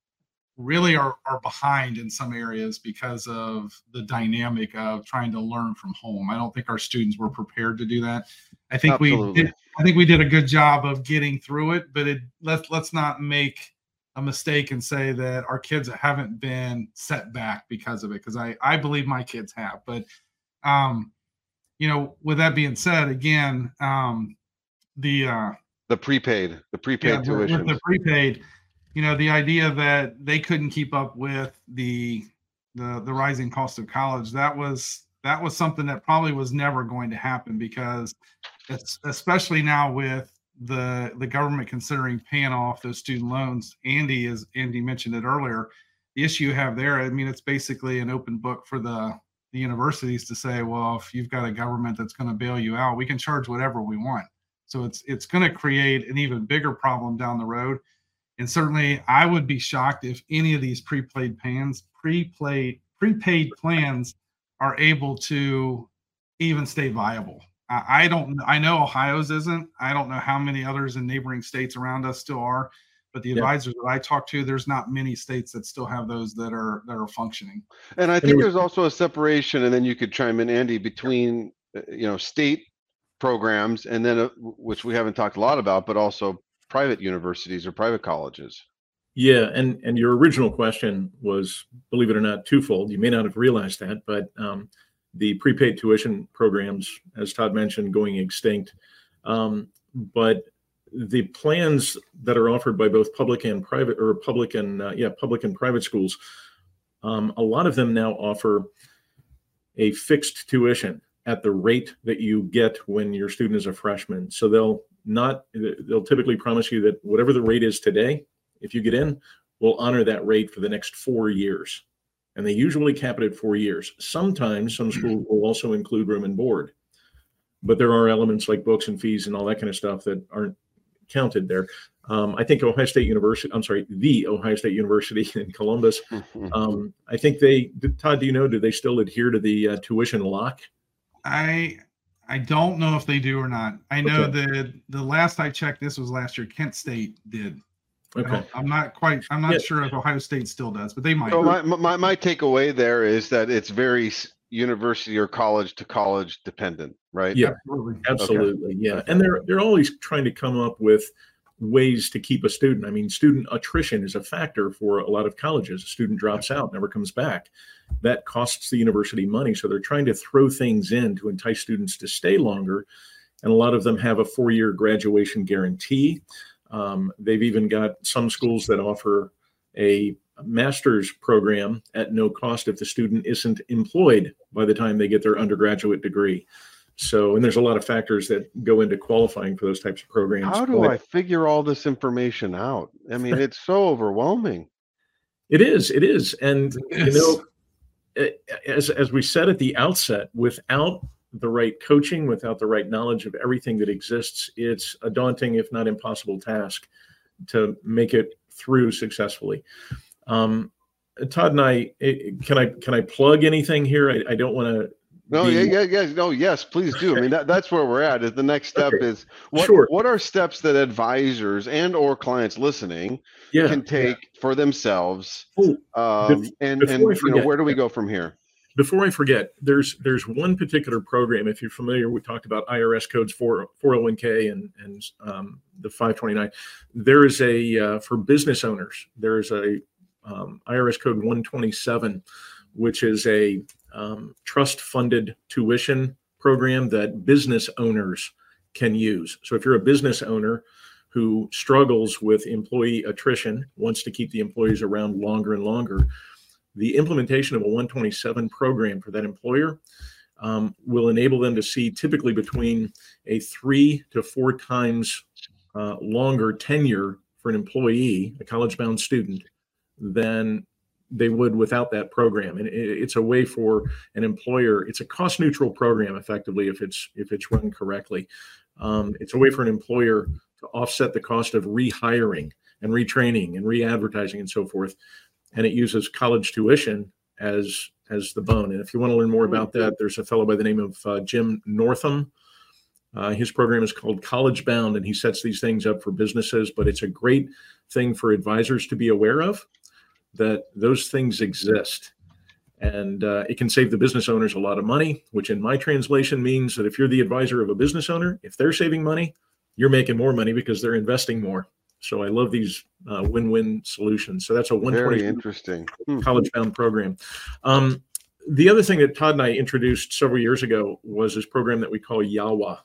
really are, are behind in some areas because of the dynamic of trying to learn from home. I don't think our students were prepared to do that. I think Absolutely. we did, I think we did a good job of getting through it, but it, let's, let's not make a mistake and say that our kids haven't been set back because of it. Cause I, I believe my kids have, but Um, you know, with that being said, again, um, the uh, the prepaid, the prepaid yeah, tuition, the prepaid, you know, the idea that they couldn't keep up with the the the rising cost of college, that was that was something that probably was never going to happen, because it's especially now with the the government considering paying off those student loans. Andy, as Andy mentioned it earlier, the issue you have there, I mean, it's basically an open book for the the universities to say, well, if you've got a government that's going to bail you out, we can charge whatever we want. So it's it's going to create an even bigger problem down the road. And certainly I would be shocked if any of these prepaid plans, prepaid prepaid plans are able to even stay viable. I, I don't I know Ohio's isn't. I don't know how many others in neighboring states around us still are. But the advisors yeah. that I talk to, there's not many states that still have those that are that are functioning. And I think there's also a separation, and then you could chime in, Andy, between you know state programs and then uh, which we haven't talked a lot about, but also private universities or private colleges. Yeah, and and your original question was, believe it or not, twofold. You may not have realized that, but um, the prepaid tuition programs, as Todd mentioned, going extinct. Um, but the plans that are offered by both public and private, or public and uh, yeah, public and private schools, um, a lot of them now offer a fixed tuition at the rate that you get when your student is a freshman. So they'll not, they'll typically promise you that whatever the rate is today, if you get in, we'll honor that rate for the next four years. And they usually cap it at four years. Sometimes some schools will also include room and board, but there are elements like books and fees and all that kind of stuff that aren't counted there. Um, I think Ohio State University, I'm sorry, the Ohio State University in Columbus, um, I think they, Todd, do you know, do they still adhere to the uh, tuition lock? I I don't know if they do or not. I know Okay. that the last I checked, this was last year, Kent State did. I Okay. don't- I'm not quite, I'm not Yeah. sure if Ohio State still does, but they might. So my, my, my takeaway there is that it's very s- university or college to college dependent, right? Yeah, Absolutely. absolutely. Yeah. Okay. And they're, they're always trying to come up with ways to keep a student. I mean, student attrition is a factor for a lot of colleges. A student drops out, never comes back. That costs the university money. So they're trying to throw things in to entice students to stay longer. And a lot of them have a four-year graduation guarantee. Um, they've even got some schools that offer a master's program at no cost if the student isn't employed by the time they get their undergraduate degree. So, and there's a lot of factors that go into qualifying for those types of programs. How do But I figure all this information out? I mean, it's so overwhelming. It is, it is. And, It you is. know, eh, as, as we said at the outset, without the right coaching, without the right knowledge of everything that exists, it's a daunting, if not impossible task to make it through successfully. Um, Todd and I, eh, can I, can I plug anything here? I, I don't want to. No, yeah, yeah, yeah, no, yes, please do. I mean, that, that's where we're at. Is the next step Okay. is what Sure. what are steps that advisors and or clients listening Yeah. can take for themselves? Oh, Um, bef- and before and I you know, forget- where do we go from here? before I forget, there's there's one particular program. If you're familiar, we talked about I R S codes for four oh one k and and um, the five twenty-nine. There is a uh, for business owners. There is a um, I R S code one twenty-seven, which is a um, trust-funded tuition program that business owners can use. So if you're a business owner who struggles with employee attrition, wants to keep the employees around longer and longer, the implementation of a one twenty-seven program for that employer um, will enable them to see typically between a three to four times uh, longer tenure for an employee, a college-bound student, than they would without that program. And it's a way for an employer, it's a cost-neutral program effectively if it's if it's run correctly. Um, it's a way for an employer to offset the cost of rehiring and retraining and re-advertising and so forth. And it uses college tuition as as the bone. And if you want to learn more about that, there's a fellow by the name of uh, Jim Northam. Uh, his program is called College Bound, and he sets these things up for businesses. But it's a great thing for advisors to be aware of, that those things exist. And uh, it can save the business owners a lot of money, which in my translation means that if you're the advisor of a business owner, if they're saving money, you're making more money because they're investing more. So I love these uh, win-win solutions. So that's a one twenty Very interesting hmm. college-bound program. Um, the other thing that Todd and I introduced several years ago was this program that we call YAWA.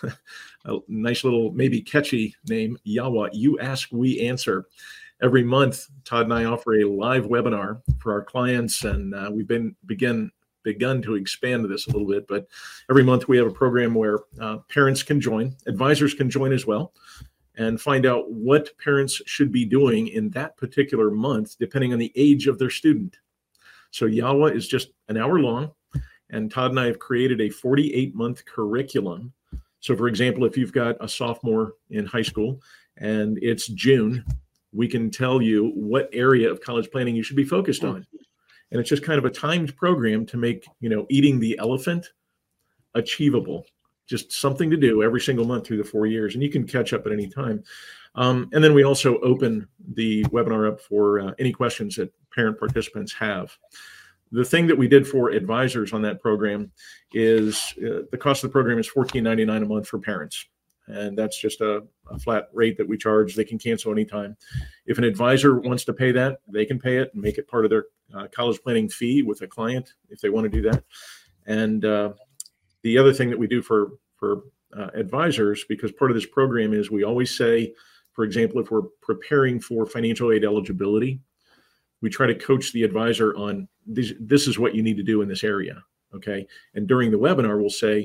A nice little, maybe catchy name, YAWA. You ask, we answer. Every month, Todd and I offer a live webinar for our clients, and uh, we've been begin begun to expand this a little bit. But every month we have a program where uh, parents can join, advisors can join as well, and find out what parents should be doing in that particular month, depending on the age of their student. So YAWA is just an hour long, and Todd and I have created a forty-eight month curriculum. So for example, if you've got a sophomore in high school and it's June, we can tell you what area of college planning you should be focused on. And it's just kind of a timed program to make, you know, eating the elephant achievable. Just something to do every single month through the four years, and you can catch up at any time. Um, and then we also open the webinar up for uh, any questions that parent participants have. The thing that we did for advisors on that program is uh, the cost of the program is fourteen ninety-nine a month for parents. And that's just a, a flat rate that we charge. They can cancel anytime. If an advisor wants to pay that, they can pay it and make it part of their uh, college planning fee with a client if they want to do that. And uh, the other thing that we do for, for uh, advisors, because part of this program is we always say, for example, if we're preparing for financial aid eligibility, we try to coach the advisor on this, this is what you need to do in this area. Okay. And during the webinar, we'll say,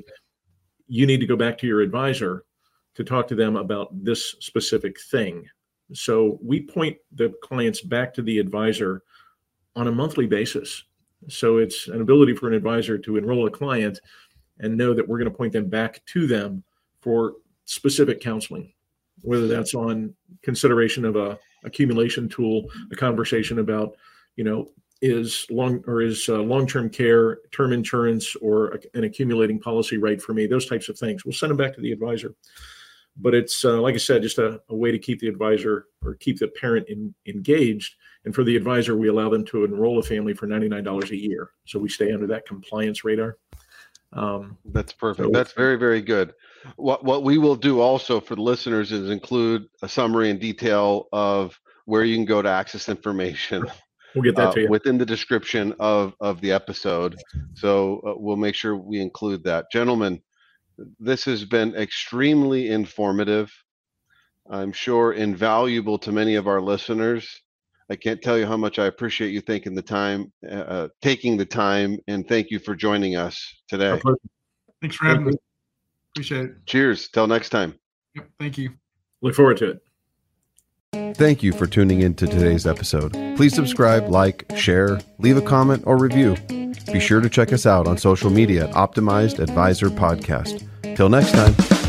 you need to go back to your advisor to talk to them about this specific thing. So we point the clients back to the advisor on a monthly basis. So it's an ability for an advisor to enroll a client and know that we're going to point them back to them for specific counseling, whether that's on consideration of a accumulation tool, a conversation about, you know, is long or is uh, long-term care, term insurance, or a, an accumulating policy right for me, those types of things. We'll send them back to the advisor. But it's, uh, like I said, just a, a way to keep the advisor or keep the parent in, engaged. And for the advisor, we allow them to enroll a family for ninety-nine dollars a year. So we stay under that compliance radar. Um, That's perfect. So that's very, very good. What what we will do also for the listeners is include a summary and detail of where you can go to access information. We'll get that uh, to you within the description of, of the episode. So uh, we'll make sure we include that. Gentlemen, this has been extremely informative. I'm sure invaluable to many of our listeners. I can't tell you how much I appreciate you taking the time, uh, taking the time, and thank you for joining us today. Thanks for having me. Appreciate it. Cheers. Till next time. Yep. Thank you. Look forward to it. Thank you for tuning in to today's episode. Please subscribe, like, share, leave a comment or review. Be sure to check us out on social media at Optimized Advisor Podcast. Till next time.